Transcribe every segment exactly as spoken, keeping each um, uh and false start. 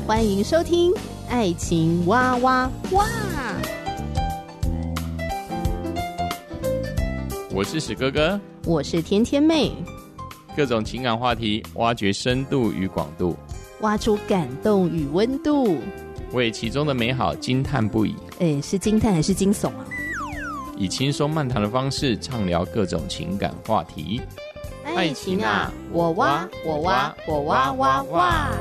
欢迎收听爱情哇哇哇。 我是史哥哥， 我是甜甜妹， 各种情感话题，挖掘深度与广度， 挖出感动与温度， 为其中的美好惊叹不已。 哎，是惊叹还是惊悚啊？ 以轻松漫谈的方式畅聊各种情感话题。 爱情啊，我挖我挖我挖挖挖。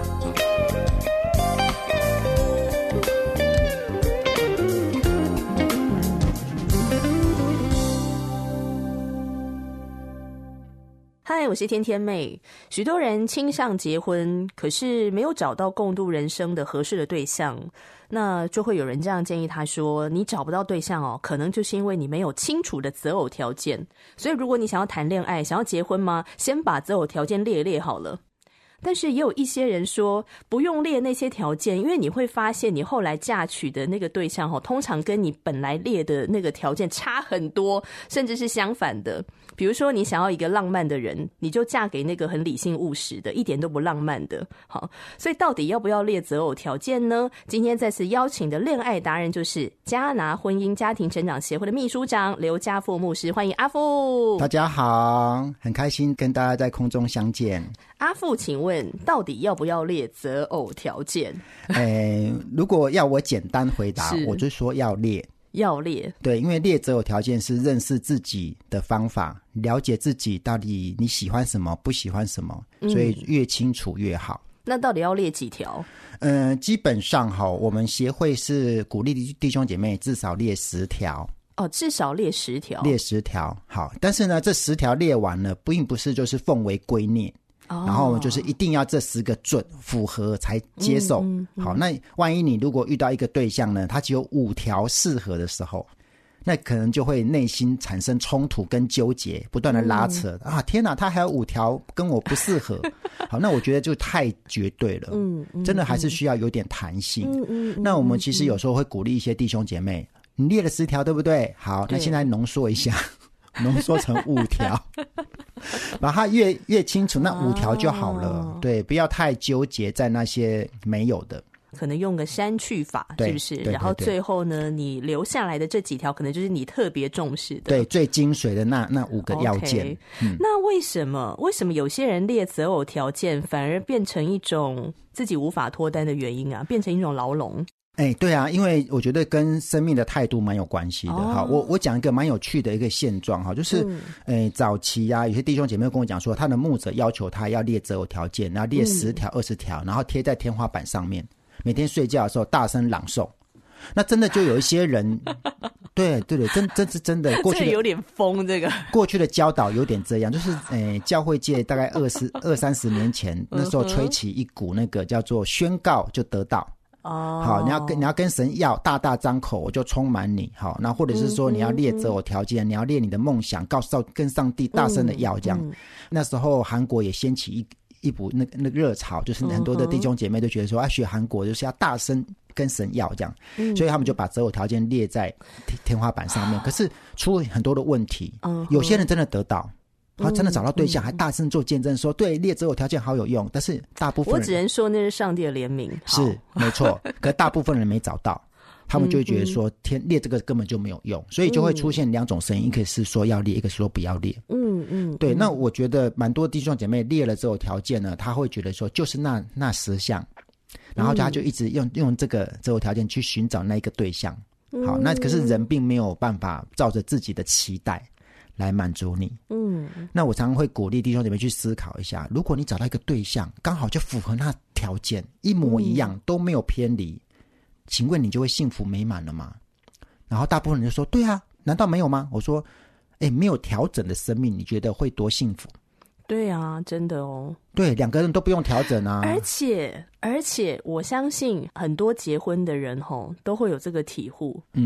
嗨，我是甜甜妹。许多人倾向结婚，可是没有找到共度人生的合适的对象，那就会有人这样建议他说，你找不到对象哦，可能就是因为你没有清楚的择偶条件。所以如果你想要谈恋爱，想要结婚吗？先把择偶条件列一列好了。但是也有一些人说不用列那些条件，因为你会发现你后来嫁娶的那个对象通常跟你本来列的那个条件差很多，甚至是相反的。比如说你想要一个浪漫的人，你就嫁给那个很理性务实的，一点都不浪漫的。好，所以到底要不要列择偶条件呢？今天再次邀请的恋爱达人就是迦拿婚姻家庭成长协会的秘书长刘家富牧师，欢迎阿富。 大家好，很开心跟大家在空中相见。 阿富，请问到底要不要列择偶条件？ 欸、如果要我简单回答，我就说要列。 要列， 对，因为列择偶条件是认识自己的方法，了解自己到底你喜欢什么，不喜欢什么，所以越清楚越好。 嗯、那到底要列几条？ 嗯、呃，基本上哈，我们协会是鼓励弟兄姐妹至少列十条。 哦，至少列十条， 列十条。好，但是呢，这十条列完了，并不是就是奉为圭臬。哦、然后我们就是一定要这十个准符合才接受。嗯嗯嗯、好，那万一你如果遇到一个对象呢，他只有五条适合的时候，那可能就会内心产生冲突跟纠结，不断的拉扯、嗯、啊！天哪，他还有五条跟我不适合。好，那我觉得就太绝对了。嗯，嗯真的还是需要有点弹性。嗯嗯嗯、那我们其实有时候会鼓励一些弟兄姐妹，你列了十条对不对？好，那现在浓缩一下。浓缩成五条，把它越越清楚，那五条就好了。哦、对，不要太纠结在那些没有的。 可能用个删去法，是不是？ 对对对对， 然后最后呢，你留下来的这几条，可能就是你特别重视的， 对，最精髓的那那五个要件。 Okay, 嗯、那为什么为什么有些人列择偶条件，反而变成一种自己无法脱单的原因啊？变成一种牢笼？ 哎、欸，对啊，因为我觉得跟生命的态度蛮有关系的。好、哦，我我讲一个蛮有趣的一个现状哈，就是，哎、嗯，早期啊，有些弟兄姐妹跟我讲说，他的牧者要求他要列择偶条件，然后列十条、二十条，然后贴在天花板上面，每天睡觉的时候大声朗诵。那真的就有一些人，对对对，真真是真的，过去的这有点疯，这个过去的教导有点这样，就是诶、呃，教会界大概二十二三十年前，那时候吹起一股那个叫做宣告就得到。哦，好，你要跟你要跟神要大大张口，我就充满你。好，那或者是说你要列择偶条件，嗯、你要列你的梦想，告诉跟上帝大声的要这样。嗯嗯、那时候韩国也掀起一一股那那个热潮，就是很多的弟兄姐妹都觉得说，啊，学韩国就是要大声跟神要这样，嗯、所以他们就把择偶条件列在天花板上面。可是出很多的问题，嗯、有些人真的得到。他真的找到对象，嗯、还大声做见证说，对，列择偶条件好有用。但是大部分人， 我只能说那是上帝的怜悯， 是没错。可大部分人没找到，他们就会觉得说，天列这个根本就没有用，所以就会出现两种声音，一个是说要列，一个是说不要列。嗯嗯，对。那我觉得蛮多弟兄姐妹列了择偶条件呢，他会觉得说，就是那那十项，然后他就一直用用这个择偶条件去寻找那一个对象。好，那可是人并没有办法照着自己的期待来满足你。嗯，那我常常会鼓励弟兄姐妹去思考一下，如果你找到一个对象刚好就符合那条件，一模一样，嗯、都没有偏离，请问你就会幸福美满了吗？然后大部分人就说，对啊，难道没有吗？我说，哎，没有调整的生命，你觉得会多幸福？ 对啊，真的哦。 对，两个人都不用调整啊。 而且而且我相信很多结婚的人吼都会有这个体悟。嗯。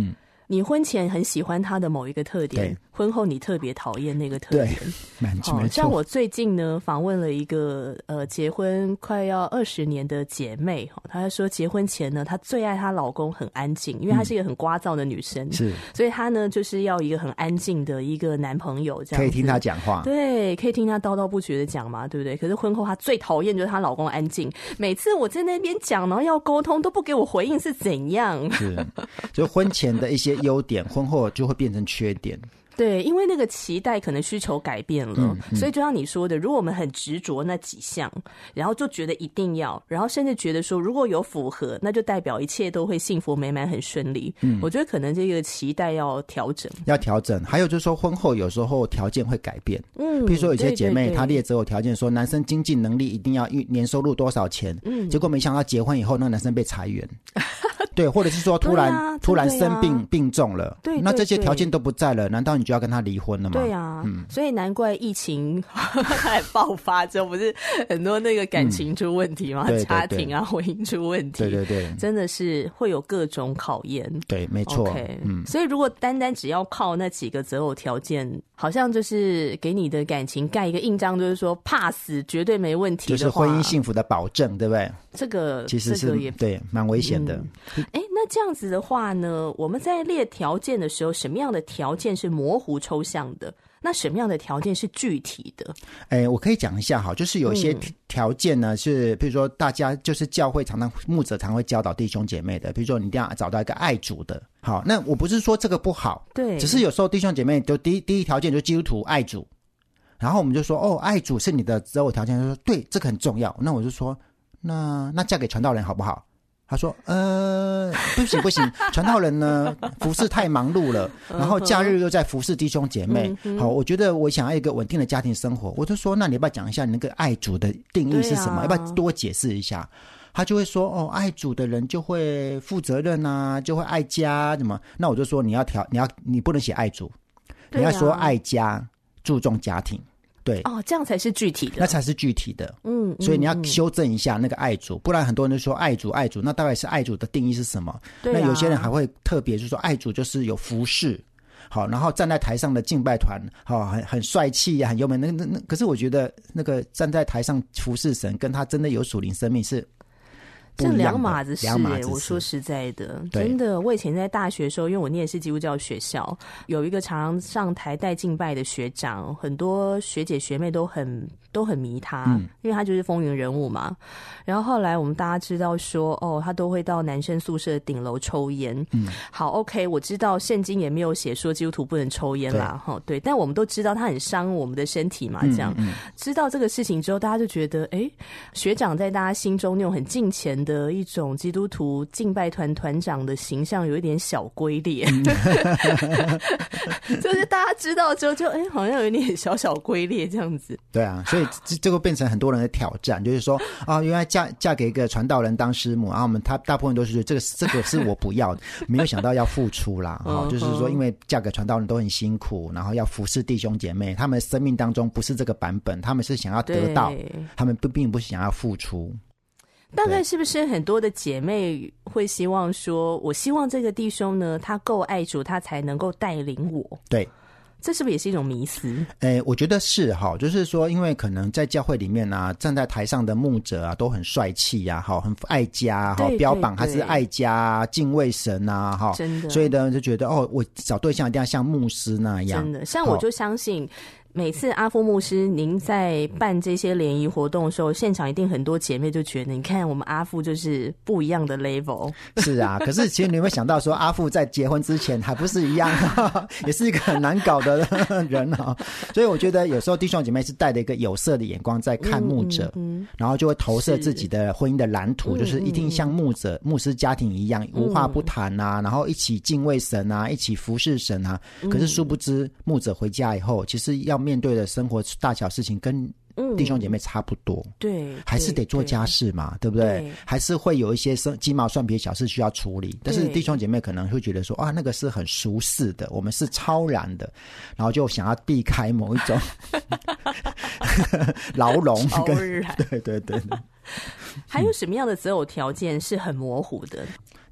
你婚前很喜欢他的某一个特点，婚后你特别讨厌那个特点。 对， 好，像我最近呢访问了一个呃结婚快要二十年的姐妹，她说结婚前呢，她最爱她老公很安静，因为她是一个很聒噪的女生，是、嗯，所以她呢就是要一个很安静的一个男朋友，这样子可以听她讲话，对，可以听她叨叨不绝的讲嘛，对不对？可是婚后她最讨厌就是她老公安静，每次我在那边讲，然后要沟通都不给我回应，是怎样？是， 就婚前的一些优点，婚后就会变成缺点。 对，因为那个期待可能需求改变了、嗯嗯、所以就像你说的，如果我们很执着那几项，然后就觉得一定要，然后甚至觉得说如果有符合，那就代表一切都会幸福美满很顺利、嗯、我觉得可能这个期待要调整要调整。还有就是说婚后有时候条件会改变，嗯，比如说有些姐妹她列择偶条件说男生经济能力一定要年收入多少钱，嗯，结果没想到结婚以后那个男生被裁员对，或者是说突然、啊、突然生病、啊、病重了，对，那这些条件都不在了，难道你就要跟他离婚了吗？ 对啊、嗯、所以难怪疫情还爆发之后不是很多那个感情出问题吗、嗯、对对对，家庭啊婚姻出问题，对对对，真的是会有各种考验， 对，没错、 okay, 嗯，所以如果单单只要靠那几个择偶条件，好像就是给你的感情盖一个印章，就是说怕死绝对没问题的话， 就是婚姻幸福的保证，对不对？ 这个其实是、这个、也对蛮危险的、 嗯哎，那这样子的话呢，我们在列条件的时候，什么样的条件是模糊抽象的？那什么样的条件是具体的？ 哎，我可以讲一下哈，就是有一些条件呢、嗯、是比如说大家就是教会常常牧者常会教导弟兄姐妹的，比如说你一定要找到一个爱主的。好，那我不是说这个不好，对，只是有时候弟兄姐妹就第一第一条件就是基督徒爱主，然后我们就说哦，爱主是你的择偶条件，就说对，这个很重要。那我就说那那嫁给传道人好不好？他说呃不行不行，传道人呢服事太忙碌了，然后假日又在服事弟兄姐妹、嗯、好，我觉得我想要一个稳定的家庭生活。我就说那你要不要讲一下你那个爱主的定义是什么、啊、要不要多解释一下？他就会说哦，爱主的人就会负责任啊，就会爱家什么。那我就说你要调你要你不能写爱主、啊、你要说爱家，注重家庭。对哦，这样才是具体的， 那才是具体的。嗯，所以你要修正一下那个爱主，不然很多人就说爱主爱主，那大概是爱主的定义是什么？对啊、那有些人还会特别就是说爱主就是有服侍，好，然后站在台上的敬拜团，好，很很帅气呀、啊，很优美。那那那，可是我觉得那个站在台上服侍神，跟他真的有属灵生命是。 这两码子事、欸、我说实在的，真的，我以前在大学的时候，因为我念的是基督教学校，有一个常常上台带敬拜的学长，很多学姐学妹都很都很迷他、嗯、因为他就是风云人物嘛。然后后来我们大家知道说哦，他都会到男生宿舍顶楼抽烟。嗯，好 OK， 我知道圣经也没有写说基督徒不能抽烟啦，齁，对，但我们都知道他很伤我们的身体嘛，这样、嗯嗯、知道这个事情之后，大家就觉得哎，学长在大家心中那种很敬虔的一种基督徒敬拜团团长的形象有一点小龟裂、嗯、就是大家知道之后就哎，好像有一点小小龟裂这样子。 对啊，所以这个变成很多人的挑战，就是说啊，原来嫁嫁给一个传道人当师母，然后我们他大部分都是觉得这个这个是我不要的，没有想到要付出啦、哦、就是说因为嫁给传道人都很辛苦，然后要服侍弟兄姐妹，他们生命当中不是这个版本，他们是想要得到，他们并不是想要付出。 大概是不是很多的姐妹会希望说，我希望这个弟兄呢，他够爱主，他才能够带领我。对，这是不是也是一种迷思？ 诶，我觉得是哈，就是说，因为可能在教会里面啊，站在台上的牧者啊，都很帅气呀，哈，很爱家，哈，标榜他是爱家、敬畏神啊，哈，真的，所以呢，就觉得哦，我找对象一定要像牧师那样， 真的，像我就相信。每次阿夫牧师您在办这些联谊活动的时候，现场一定很多姐妹就觉得，你看我们阿夫就是不一样的 level。 是啊，可是其实你有没有想到说，阿夫在结婚之前还不是一样也是一个很难搞的人啊。所以我觉得有时候弟兄姐妹是带着一个有色的眼光在看牧者、嗯嗯嗯、然后就会投射自己的婚姻的蓝图，就是一定像牧者、嗯、牧师家庭一样无话不谈啊、嗯、然后一起敬畏神啊，一起服侍神啊。可是殊不知牧者回家以后，其实要面对的生活大小事情跟弟兄姐妹差不多，对、嗯，还是得做家事嘛， 对, 对不对？对，还是会有一些鸡毛蒜皮小事需要处理，但是弟兄姐妹可能会觉得说啊，那个是很俗世的，我们是超然的，然后就想要避开某一种牢笼， 超然， 对对对对。 还有什么样的择偶条件是很模糊的？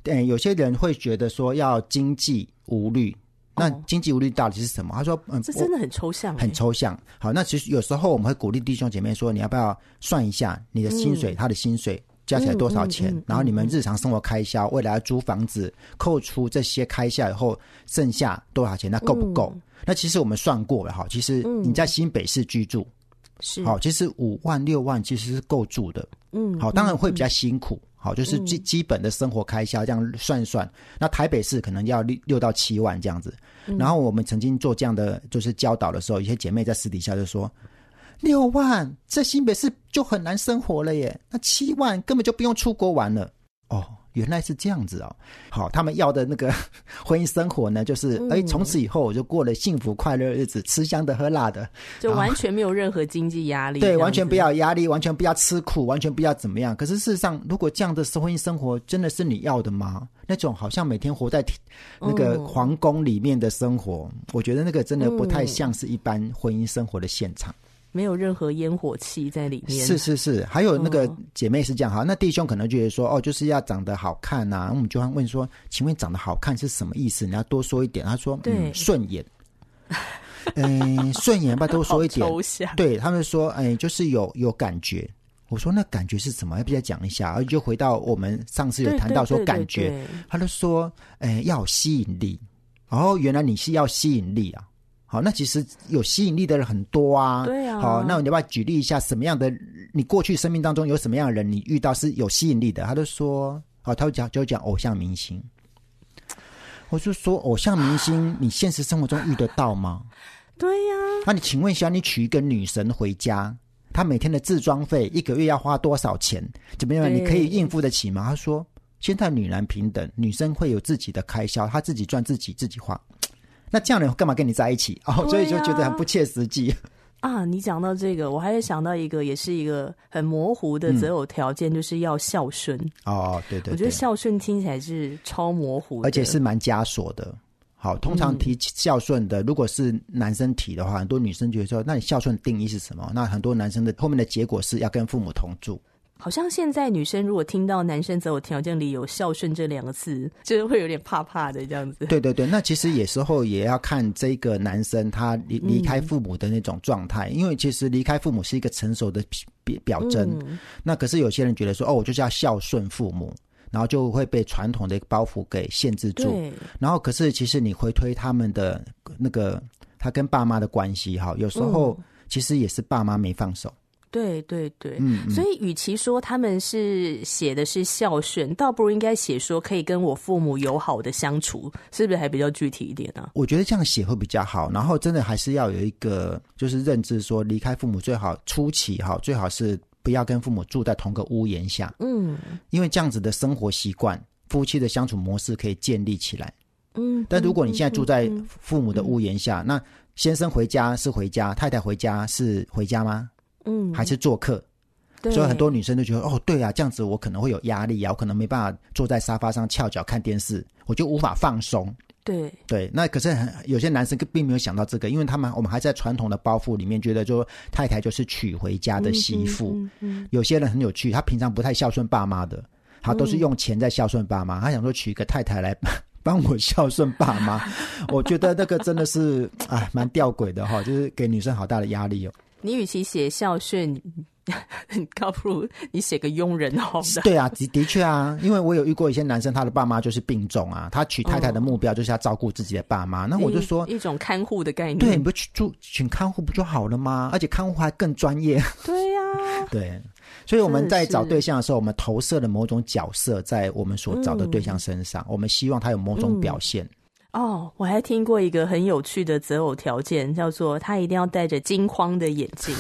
嗯，有些人会觉得说要经济无虑，那经济无虑到底是什么？他说， 嗯，这真的很抽象， 很抽象。好，那其实有时候我们会鼓励弟兄姐妹说，你要不要算一下你的薪水，嗯、他的薪水加起来多少钱、嗯嗯嗯、然后你们日常生活开销，未来要租房子，扣除这些开销以后，剩下多少钱？那够不够？嗯、那其实我们算过了哈，其实你在新北市居住，是、嗯、好，其实五万六万其实是够住的。嗯，好，当然会比较辛苦。嗯好，就是基基本的生活开销这样算一算，那台北市可能要六六到七万这样子。然后我们曾经做这样的就是教导的时候，有些姐妹在私底下就说，六万在新北市就很难生活了耶，那七万根本就不用出国玩了。哦，原来是这样子哦。好，他们要的那个婚姻生活呢，就是哎、嗯，从此以后我就过了幸福快乐的日子，吃香的喝辣的， 就完全没有任何经济压力。 对，完全不要压力，完全不要吃苦，完全不要怎么样。可是事实上，如果这样的婚姻生活真的是你要的吗？那种好像每天活在那个皇宫里面的生活、嗯，我觉得那个真的不太像是一般婚姻生活的现场。 没有任何烟火气在里面。 是是是，还有那个姐妹是这样，好，那弟兄可能觉得说，哦，就是要长得好看啊，我们就会问说，请问长得好看是什么意思？你要多说一点。他说，嗯，顺眼。嗯，顺眼吧，多说一点。 抽象。对， 他们说，哎，就是有有感觉。我说那感觉是什么？要不要讲一下？然后就回到我们上次有谈到说感觉，对对对对，他就说，哎，要有吸引力。哦，原来你是要吸引力啊。好，那其实有吸引力的人很多啊。 对啊。 好，那你要不要举例一下什么样的？你过去生命当中有什么样的人，你遇到是有吸引力的？他就说，哦，他就讲就讲偶像明星。我就说，偶像明星，你现实生活中遇得到吗？ 对呀、啊。 那你请问一下，你娶一个女神回家，她每天的自装费一个月要花多少钱？怎么样？你可以应付得起吗？他说，现在女男平等，女生会有自己的开销，她自己赚自己自己花。那这样的人干嘛跟你在一起？哦，所以就觉得很不切实际啊。你讲到这个，我还想到一个，也是一个很模糊的择偶条件、嗯，就是要孝顺。哦，对 对, 对，我觉得孝顺听起来是超模糊的， 而且是蛮枷锁的。好，通常提孝顺的、嗯，如果是男生提的话，很多女生觉得说，那你孝顺的定义是什么？那很多男生的后面的结果是要跟父母同住。 好像现在女生如果听到男生择偶条件里有孝顺这两个字，就会有点怕怕的这样子。 对对对，那其实有时候也要看这个男生他离离开父母的那种状态、嗯，因为其实离开父母是一个成熟的表征、嗯。那可是有些人觉得说，哦，我就是要孝顺父母，然后就会被传统的包袱给限制住。然后可是其实你回推他们的那个他跟爸妈的关系，哈，有时候其实也是爸妈没放手。 对对对、嗯嗯，所以与其说他们是写的是孝顺，倒不如应该写说可以跟我父母友好的相处，是不是还比较具体一点呢、啊？ 我觉得这样写会比较好，然后真的还是要有一个就是认知说，离开父母最好初期哈，最好是不要跟父母住在同个屋檐下，嗯，因为这样子的生活习惯、夫妻的相处模式可以建立起来。嗯，但如果你现在住在父母的屋檐下，嗯嗯嗯、那先生回家是回家，太太回家是回家吗？嗯，还是做客，所以很多女生都觉得，哦，对啊，这样子我可能会有压力啊，我可能没办法坐在沙发上翘脚看电视，我就无法放松。 对对，那可是有些男生并没有想到这个，因为他们我们还在传统的包袱里面，觉得说太太就是娶回家的媳妇、嗯嗯嗯。有些人很有趣，他平常不太孝顺爸妈的，他都是用钱在孝顺爸妈、嗯，他想说娶一个太太来帮我孝顺爸妈，我觉得那个真的是啊蛮吊诡的哈，就是给女生好大的压力哦。 你与其写孝顺，倒不如你写个佣人好了。 对啊，的的确啊，因为我有遇过一些男生，他的爸妈就是病重啊，他娶太太的目标就是要照顾自己的爸妈、哦、那我就说一种看护的概念。 对，你不去住请看护不就好了吗？而且看护还更专业。 对呀、 啊，对，所以我们在找对象的时候，我们投射了某种角色在我们所找的对象身上、嗯、我们希望他有某种表现。嗯哦，我还听过一个很有趣的择偶条件，叫做他一定要戴着金框的眼镜。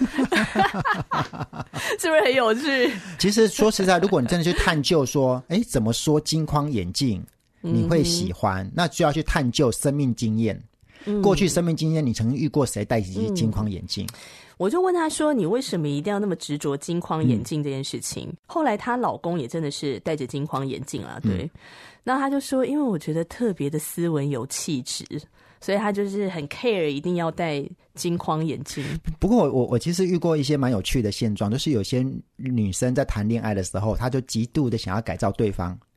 是不是很有趣？其实说实在，如果你真的去探究说，哎，怎么说金框眼镜你会喜欢、嗯、那就要去探究生命经验、嗯、过去生命经验你曾经遇过谁戴金框眼镜、嗯， 我就问他说，你为什么一定要那么执着金框眼镜这件事情、嗯、后来她老公也真的是戴着金框眼镜啊，对、嗯，那他就说，因为我觉得特别的斯文有气质，所以他就是很 care 一定要戴金框眼镜。 不过我我其实遇过一些蛮有趣的现状，就是有些女生在谈恋爱的时候，她就极度的想要改造对方，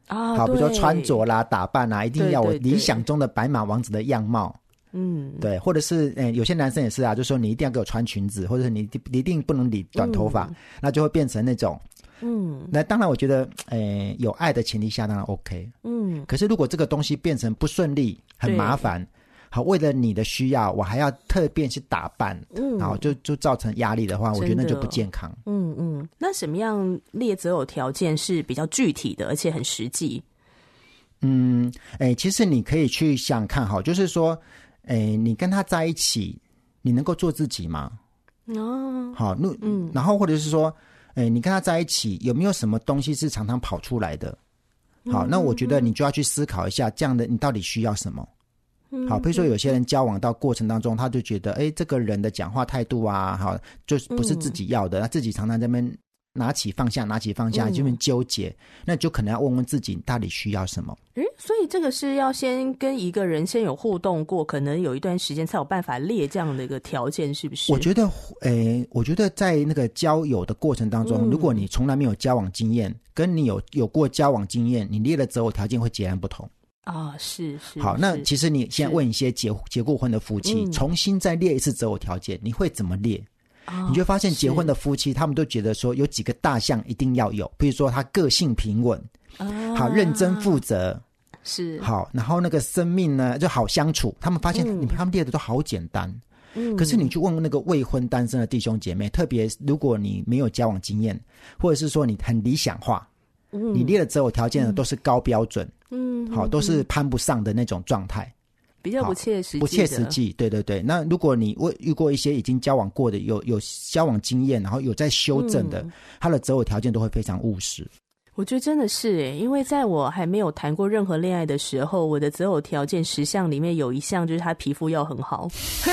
啊， 好，比如说穿着啦、打扮啦，一定要我对对对理想中的白马王子的样貌。 嗯， 对，或者是呃，有些男生也是啊，就说你一定要给我穿裙子，或者是你你一定不能理短头发，嗯、那就会变成那种，嗯，那当然我觉得，呃，有爱的前提下当然 OK， 嗯，可是如果这个东西变成不顺利、很麻烦，好，为了你的需要，我还要特别去打扮，嗯，然后就就造成压力的话，我觉得那就不健康。 嗯嗯，那什么样列择偶条件是比较具体的，而且很实际？ 嗯，哎，其实你可以去想看，好，就是说。哎，你跟他在一起，你能够做自己吗？哦，好，那嗯，然后或者是说，哎，你跟他在一起有没有什么东西是常常跑出来的？好，那我觉得你就要去思考一下，这样的你到底需要什么？好，比如说有些人交往到过程当中，他就觉得，哎，这个人的讲话态度啊，好，就不是自己要的，他自己常常在那边拿起放下，拿起放下，就很纠结，那就可能要问问自己，你到底需要什么？ 诶，所以这个是要先跟一个人先有互动过，可能有一段时间才有办法列这样的一个条件，是不是？ 我觉得，诶，我觉得在那个交友的过程当中，嗯、如果你从来没有交往经验，跟你有有过交往经验，你列的择偶条件会截然不同。 啊、哦，是是。 好，那其实你先问一些结结过婚的夫妻， 嗯、 重新再列一次择偶条件，你会怎么列？你就会发现结婚的夫妻他们都觉得说有几个大项一定要有，比如说他个性平稳，啊、好认真负责， 是好，然后那个生命呢就好相处，他们发现、嗯、他们列的都好简单，嗯，可是你去问那个未婚单身的弟兄姐妹，特别如果你没有交往经验，或者是说你很理想化，嗯，你列的择偶条件呢、嗯、都是高标准，嗯，好，都是攀不上的那种状态， 比较不切实际的， 不切实际，对对对。那如果你遇过一些已经交往过的，有有交往经验，然后有在修正的，嗯、他的择偶条件都会非常务实。 我觉得真的是耶，因为在我还没有谈过任何恋爱的时候，我的择偶条件十项里面有一项就是他皮肤要很好。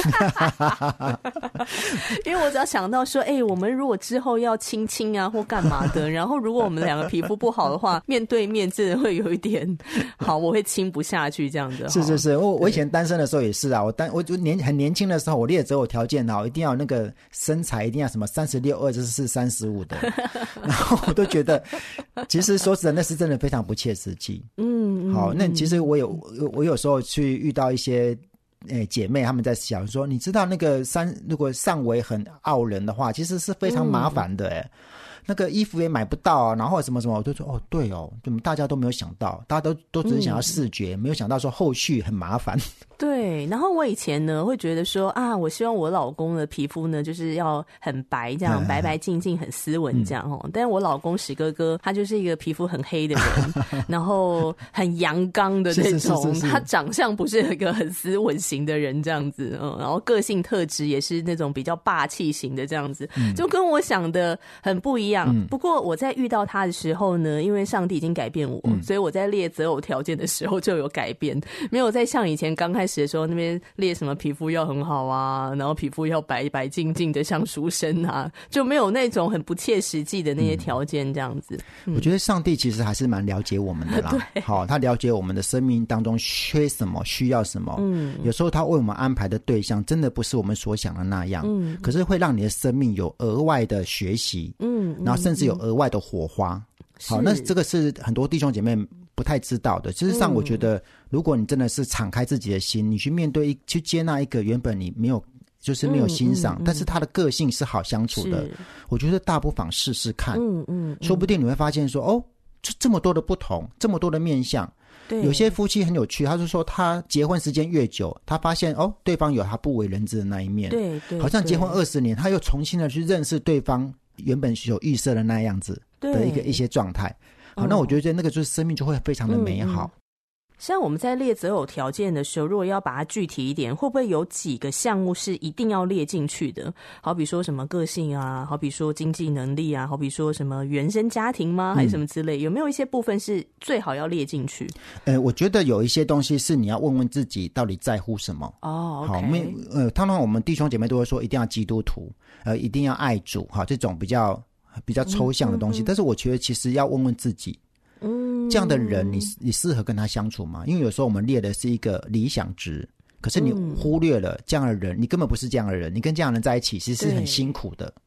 因为我只要想到说，哎、欸，我们如果之后要亲亲啊或干嘛的，然后如果我们两个皮肤不好的话，面对面真的会有一点好，我会亲不下去这样子。 是是是，我我以前单身的时候也是啊，我单我就年很年轻的时候，我列择偶条件啊，一定要那个身材一定要什么三十六、二十四、三十五的，然后我都觉得。其实说实在，那是真的非常不切实际。嗯，好，那其实我有我有时候去遇到一些诶、欸、姐妹，她们在想说，你知道那个三如果上围很傲人的话，其实是非常麻烦的诶、欸嗯、那个衣服也买不到啊，然后什么什么，我就说哦，对哦，怎么大家都没有想到，大家都都只是想要视觉，嗯、没有想到说后续很麻烦。 对，然后我以前呢会觉得说啊，我希望我老公的皮肤呢就是要很白，这样、嗯、白白净净很斯文这样哦、嗯。但是我老公史哥哥他就是一个皮肤很黑的人，然后很阳刚的那种，是是是是是他长相不是一个很斯文型的人这样子，嗯，然后个性特质也是那种比较霸气型的这样子，嗯、就跟我想的很不一样。嗯、不过我在遇到他的时候呢，因为上帝已经改变我，嗯、所以我在列择偶条件的时候就有改变，没有再像以前刚开始。开始的时候那边列什么皮肤要很好啊，然后皮肤要白白净净的像书生啊，就没有那种很不切实际的那些条件这样子。嗯、 我觉得上帝其实还是蛮了解我们的啦，好，他了解我们的生命当中缺什么需要什么，嗯，有时候他为我们安排的对象真的不是我们所想的那样，嗯，可是会让你的生命有额外的学习，嗯，然后甚至有额外的火花。好，那这个是很多弟兄姐妹不太知道的。事实上我觉得如果你真的是敞开自己的心，你去面对一去接纳一个原本你没有就是没有欣赏、嗯嗯嗯、但是他的个性是好相处的，我觉得大不妨试试看，嗯嗯嗯，说不定你会发现说哦，这这么多的不同，这么多的面向。对，有些夫妻很有趣，他就说他结婚时间越久，他发现哦，对方有他不为人知的那一面，对 对, 对，好像结婚二十年，他又重新的去认识对方原本有预设的那样子的一个一些状态。好，那我觉得那个就是生命就会非常的美好。嗯嗯， 像我们在列择偶条件的时候，如果要把它具体一点，会不会有几个项目是一定要列进去的？好比说什么个性啊，好比说经济能力啊，好比说什么原生家庭吗？还是什么之类？嗯、有没有一些部分是最好要列进去？呃， 我觉得有一些东西是你要问问自己到底在乎什么。 哦， okay、好，没呃，通常我们弟兄姐妹都会说一定要基督徒，呃，一定要爱主，哈，这种比较比较抽象的东西。嗯嗯嗯，但是我觉得其实要问问自己。嗯，这样的人你你适合跟他相处吗？因为有时候我们列的是一个理想值，可是你忽略了这样的人，你根本不是这样的人，你跟这样的人在一起其实是很辛苦的。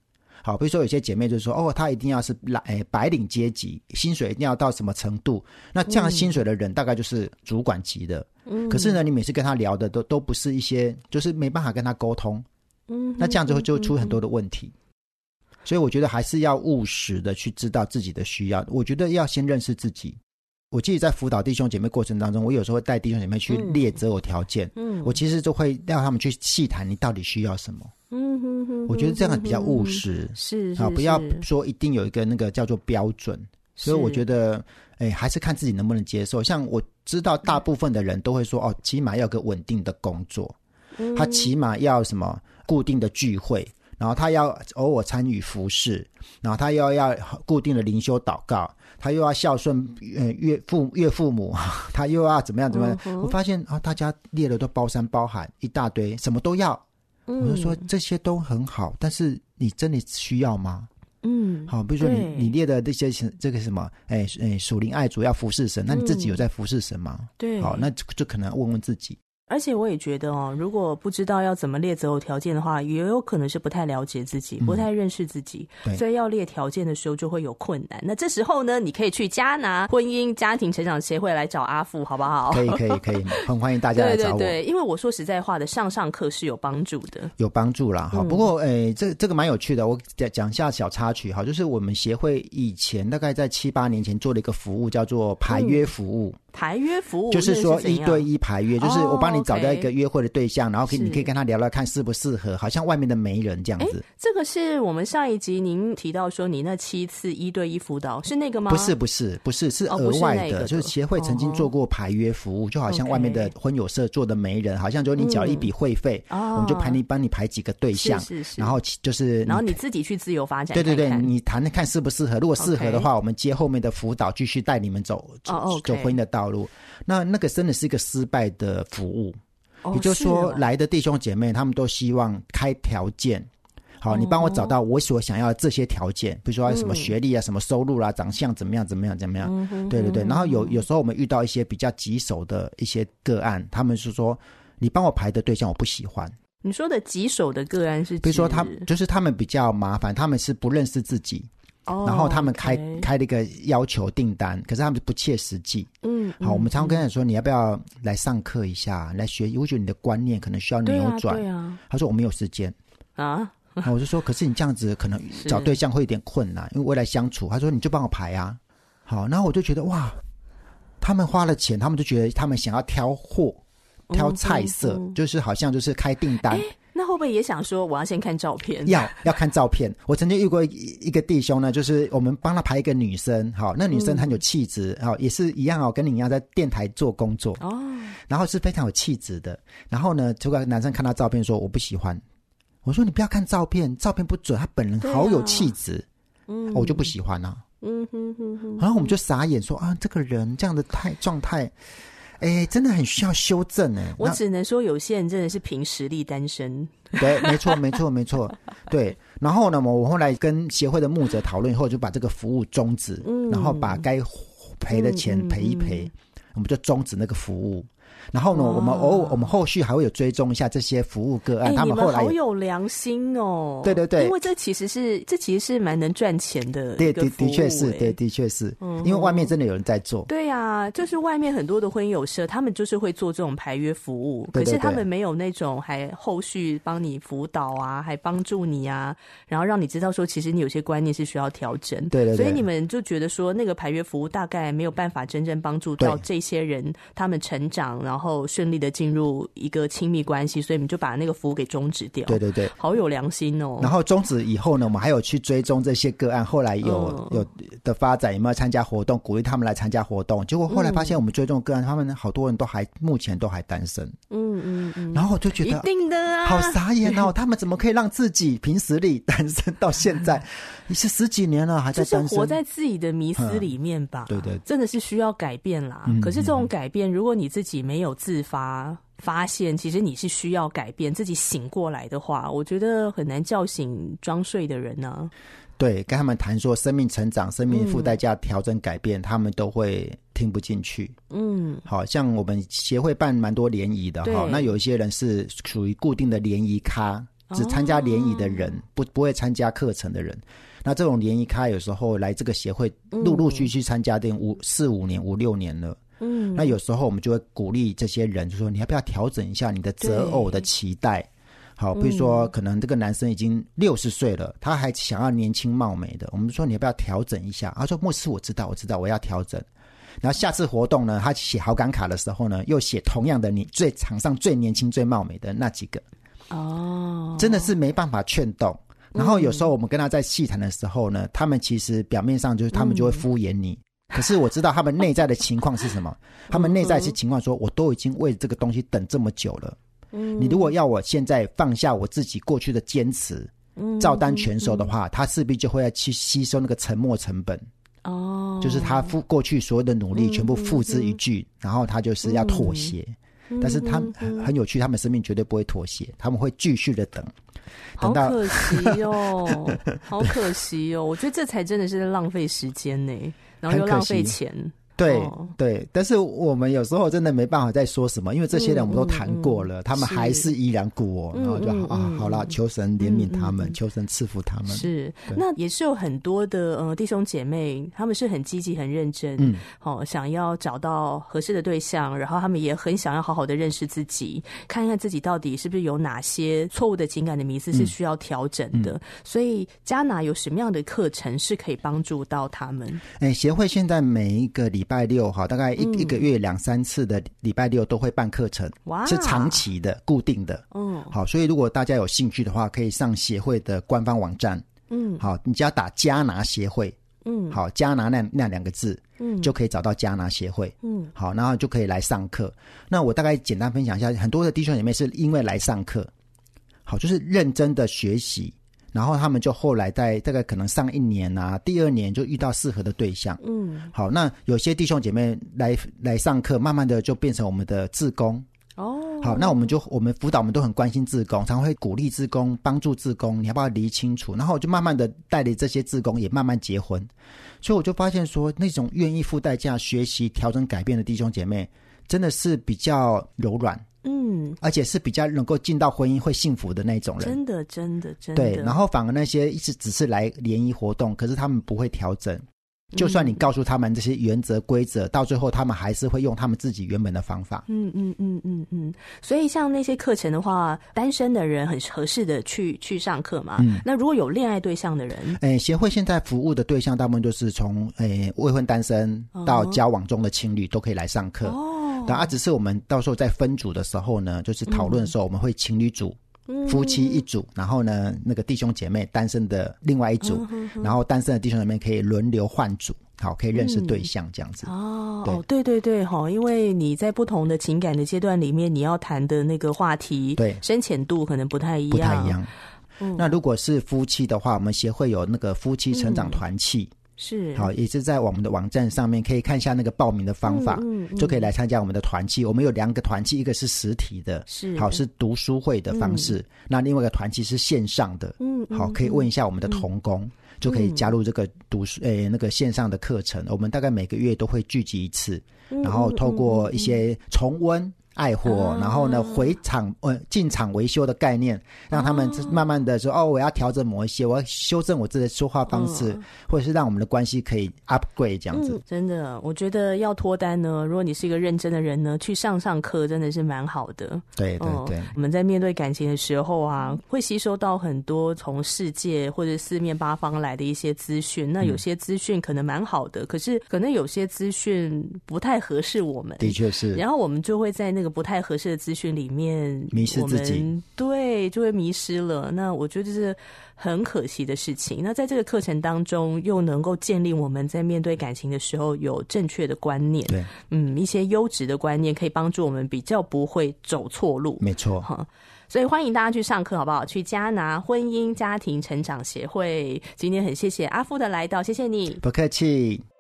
好，比如说有些姐妹就说哦，她一定要是来白领阶级，薪水一定要到什么程度，那这样薪水的人大概就是主管级的。嗯，可是呢，你每次跟她聊的都都不是一些，就是没办法跟她沟通。嗯，那这样就会就会出很多的问题。所以我觉得还是要务实的去知道自己的需要，我觉得要先认识自己。我记得在辅导弟兄姐妹过程当中，我有时候会带弟兄姐妹去列择偶条件，嗯，我其实就会让他们去细谈你到底需要什么。嗯哼哼，我觉得这样比较务实， 是是， 啊，不要说一定有一个那个叫做标准。所以我觉得，哎，还是看自己能不能接受。像我知道大部分的人都会说，哦，起码要有个稳定的工作，嗯，他起码要什么固定的聚会。然后他要偶尔参与服事，然后他又要固定的灵修祷告，他又要孝顺呃岳父岳父母，他又要怎么样怎么样。嗯，我发现啊，大家列的都包山包海一大堆，什么都要。嗯，我就说这些都很好，但是你真的需要吗？嗯，好，比如说你你列的这些这个什么，哎哎，属灵爱主要服侍神，那你自己有在服侍神吗？嗯，对，好，那就可能问问自己。 而且我也觉得哦，如果不知道要怎么列择偶条件的话，也有可能是不太了解自己，不太认识自己，嗯，所以要列条件的时候就会有困难。那这时候呢，你可以去嘉拿婚姻家庭成长协会来找阿富，好不好？ 可以可以可以，很欢迎大家来找我。 对对对，因为我说实在话的，上上课是有帮助的， 有帮助啦。好，嗯，不过诶，这这个蛮有趣的，我讲一下小插曲。好，就是我们协会以前大概在七八年前做了一个服务，叫做排约服务。嗯， 排约服务就是说一对一排约，就是我帮你找到一个约会的对象，然后可以你可以跟他聊聊看适不适合，好像外面的媒人这样子。 这个是我们上一集您提到说你那七次一对一辅导是那个吗？ 不是不是不是，是额外的，哦，的就是协会曾经做过排约服务，哦，就好像外面的婚友社做的媒人，好像就你缴一笔会费，嗯，我们就排你帮你排几个对象，是是是，然后就是然后你自己去自由发展看看，对对对，你谈看适不适合，如果适合的话， okay，我们接后面的辅导继续带你们走，哦，走婚姻的道路。那那个真的是一个失败的服务，哦，也就是说，是，哦，来的弟兄姐妹他们都希望开条件，好，你帮我找到我所想要的这些条件，比如说什么学历啊，嗯，什么收入啦，啊，长相怎么样怎么样怎么样，嗯，对对对。然后有有时候我们遇到一些比较棘手的一些个案，他们是说你帮我排的对象我不喜欢。 你说的棘手的个案是指， 比如说他就是他们比较麻烦，他们是不认识自己。Oh, 然后他们开 okay. 开了一个要求订单，可是他们不切实际。嗯，好，我们常常跟他说，你要不要来上课一下，来学？我觉得你的观念可能需要扭转。对啊，对啊。他说我没有时间啊。我就说，可是你这样子可能找对象会有点困难，因为未来相处。他说你就帮我排啊。好，然后我就觉得哇，他们花了钱，他们就觉得他们想要挑货、挑菜色，嗯嗯嗯，就是好像就是开订单。 那会不会也想说我要先看照片？ 要要看照片。我曾经遇过一个弟兄呢，就是我们帮他排一个女生，好，那女生很有气质，好，也是一样哦，跟你一样在电台做工作哦，然后是非常有气质的。然后呢，结果男生看到照片说我不喜欢，我说你不要看照片，照片不准，他本人好有气质，嗯，哦，我就不喜欢啊，嗯哼哼哼。然后我们就傻眼说啊，这个人这样的态状态。哎，真的很需要修正哎！ 我只能说，有些人真的是凭实力单身。 对，没错，没错，没错。对，然后呢，我后来跟协会的牧者讨论以后，就把这个服务终止，嗯，然后把该赔的钱赔一赔，嗯嗯嗯，我们就终止那个服务。然后呢，我们偶尔我们后续还会有追踪一下这些服务个案，他们后来你们好有良心哦。 对对对， 因为这其实是这其实是蛮能赚钱的一个服务。 对，的确是，对，的确是，嗯，因为外面真的有人在做。 对啊，就是外面很多的婚友社，他们就是会做这种排约服务，对对对，可是他们没有那种还后续帮你辅导啊，还帮助你啊，然后让你知道说，其实你有些观念是需要调整。对对对，所以你们就觉得说，那个排约服务大概没有办法真正帮助到这些人他们成长，然后顺利的进入一个亲密关系，所以你们就把那个服务给终止掉。对对对，好有良心哦。 然后终止以后呢，我们还有去追踪这些个案，后来有、嗯、有的发展，有没有参加活动，鼓励他们来参加活动。结果后来发现我们追踪个案，嗯、他们好多人都还目前都还单身。嗯嗯嗯。然后我就觉得一定的啊， 好傻眼哦，他们怎么可以让自己凭实力单身到现在？你是十几年了还在单身， 就是活在自己的迷思里面吧？嗯、对对，真的是需要改变啦。 嗯、 可是这种改变，如果你自己没有自发发现其实你是需要改变，自己醒过来的话，我觉得很难叫醒装睡的人呢、啊。 对，跟他们谈说生命成长、生命付代价调整改变、嗯、他们都会听不进去。嗯，好像我们协会办蛮多联谊的哈，那有一些人是属于固定的联谊咖， 只参加联谊的人，哦、不不会参加课程的人。那这种联谊咖有时候来这个协会，陆陆续续参加的五四五年、五六年了。嗯，那有时候我们就会鼓励这些人，就说你要不要调整一下你的择偶的期待？好，比如说可能这个男生已经六十岁了，他还想要年轻貌美的，我们说你要不要调整一下？他说牧师，我知道，我知道，我要调整。然后下次活动呢，他写好感卡的时候呢，又写同样的你最场上最年轻最貌美的那几个。哦，真的是没办法劝动。然后有时候我们跟他在细谈的时候呢，他们其实表面上就是他们就会敷衍你，嗯、可是我知道他们内在的情况是什么。他们内在是情况说，我都已经为这个东西等这么久了。嗯，你如果要我现在放下我自己过去的坚持，嗯、照单全收的话，他势必就会要去吸收那个沉没成本。哦，就是他付过去所有的努力全部付之一炬，嗯、然后他就是要妥协。嗯、但是他很很有趣，他们生命绝对不会妥协，他们会继续的等。 好可惜哦，好可惜哦！我觉得这才真的是浪费时间呢，然后又浪费钱。 对、哦、对，但是我们有时候真的没办法再说什么，因为这些人我们都谈过了，嗯嗯嗯、他们还是依然故我，然后就、嗯嗯、啊，好啦，求神怜悯他们，嗯嗯、求神赐福他们。 是，那也是有很多的呃弟兄姐妹，他们是很积极、很认真，嗯，好、哦，想要找到合适的对象，然后他们也很想要好好的认识自己，看看自己到底是不是有哪些错误的情感的迷思是需要调整的。嗯嗯、所以迦拿有什么样的课程是可以帮助到他们？ 哎，协会现在每一个礼拜礼拜六哈，大概一、嗯、一个月两三次的礼拜六都会办课程，是长期的、固定的。嗯，好，所以如果大家有兴趣的话，可以上协会的官方网站。嗯，好，你只要打迦拿协会，嗯，好，迦拿那那两个字，嗯，就可以找到迦拿协会。嗯，好，然后就可以来上课。那我大概简单分享一下，很多的弟兄姐妹是因为来上课，好，就是认真的学习。然后他们就后来在大概可能上一年啊，第二年就遇到适合的对象。嗯，好，那有些弟兄姐妹来来上课，慢慢的就变成我们的志工。哦，好，那我们就我们辅导我们都很关心志工，常会鼓励志工，帮助志工，你要不要理清楚？然后我就慢慢的带领这些志工也慢慢结婚，所以我就发现说，那种愿意付代价学习、调整、改变的弟兄姐妹，真的是比较柔软。嗯，而且是比较能够进到婚姻会幸福的那种人， 真的真的真的。 对，然后反而那些一直只是来联谊活动，可是他们不会调整，就算你告诉他们这些原则规则、嗯、到最后他们还是会用他们自己原本的方法。 嗯嗯嗯嗯嗯。所以像那些课程的话，单身的人很合适的去去上课嘛。嗯。那如果有恋爱对象的人， 诶，协会现在服务的对象大部分就是从诶未婚单身到交往中的情侣都可以来上课。哦。啊，只是我们到时候在分组的时候呢，就是讨论的时候，我们会情侣组、嗯、夫妻一组，然后呢，那个弟兄姐妹单身的另外一组，嗯、然后单身的弟兄姐妹可以轮流换组，好，可以认识对象这样子。 嗯、哦，对对对，哈，因为你在不同的情感的阶段里面，你要谈的那个话题，对，深浅度可能不太一样，不太一样。嗯、那如果是夫妻的话，我们协会有那个夫妻成长团契。嗯是， 好，也是在我们的网站上面可以看一下那个报名的方法，嗯嗯嗯、就可以来参加我们的团契。我们有两个团契，一个是实体的，是好是读书会的方式，嗯、那另外一个团契是线上的，嗯，好，可以问一下我们的同工，嗯、就可以加入这个读书诶、那个线上的课程。我们大概每个月都会聚集一次，嗯、然后透过一些重温。爱火，然后呢，回厂呃进厂维修的概念，让他们慢慢的说，哦，我要调整某一些，我要修正我自己的说话方式，嗯、或者是让我们的关系可以 upgrade 这样子。 嗯、真的，我觉得要脱单呢，如果你是一个认真的人呢，去上上课真的是蛮好的。 对对对、嗯， 我们在面对感情的时候啊，会吸收到很多从世界或者四面八方来的一些资讯。那有些资讯可能蛮好的，嗯、可是可能有些资讯不太合适我们。 的确是。 然后我们就会在那个不太合适的资讯里面迷失自己， 对，就会迷失了。那我觉得这是很可惜的事情。那在这个课程当中，又能够建立我们在面对感情的时候有正确的观念，对，嗯，一些优质的观念，可以帮助我们比较不会走错路。 没错， 哈。所以欢迎大家去上课，好不好？去迦拿婚姻家庭成长协会。今天很谢谢阿富的来到，谢谢你， 不客气。